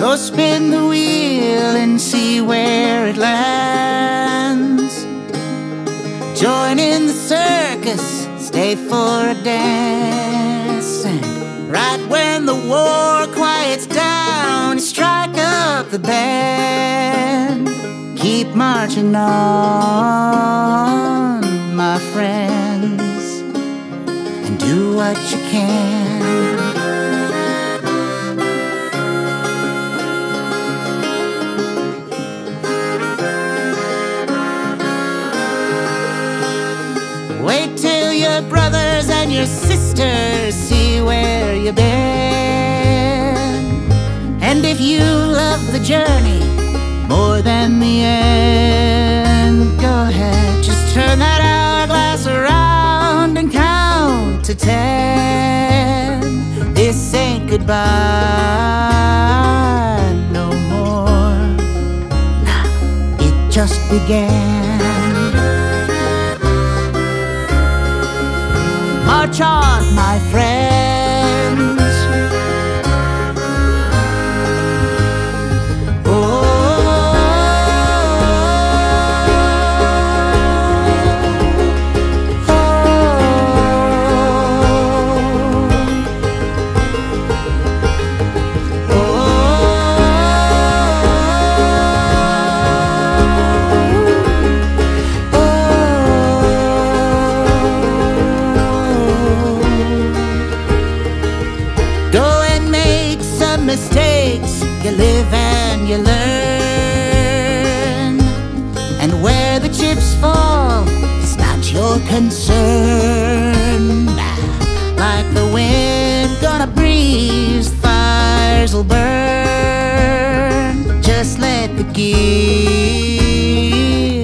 So spin the wheel and see where it lands. Join in the circus, stay for a dance. And right when the war quiets down, strike up the band. Keep marching on, my friends, and do what you can. Wait till your brothers and your sisters see where you've been. And if you love the journey more than the end, go ahead, just turn that hourglass around and count to 10. This ain't goodbye no more. Nah, it just began. March on, my friends. Oh, oh, mistakes, you live and you learn. And where the chips fall, it's not your concern. Like the wind gonna breeze, fires will burn. Just let the gears